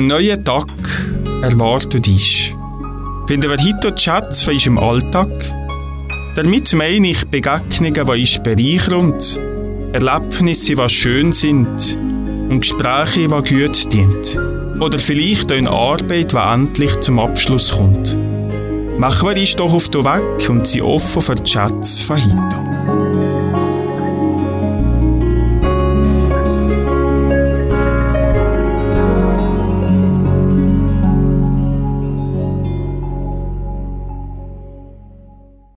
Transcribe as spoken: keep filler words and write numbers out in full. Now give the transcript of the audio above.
Ein neuer Tag erwartet uns. Finden wir heute die Schätze von unserem Alltag? Damit meine ich Begegnungen, die uns bereichern und Erlebnisse, die schön sind und Gespräche, die gut dienen. Oder vielleicht eine Arbeit, die endlich zum Abschluss kommt. Machen wir uns doch auf den Weg und sind offen für die Schätze von heute.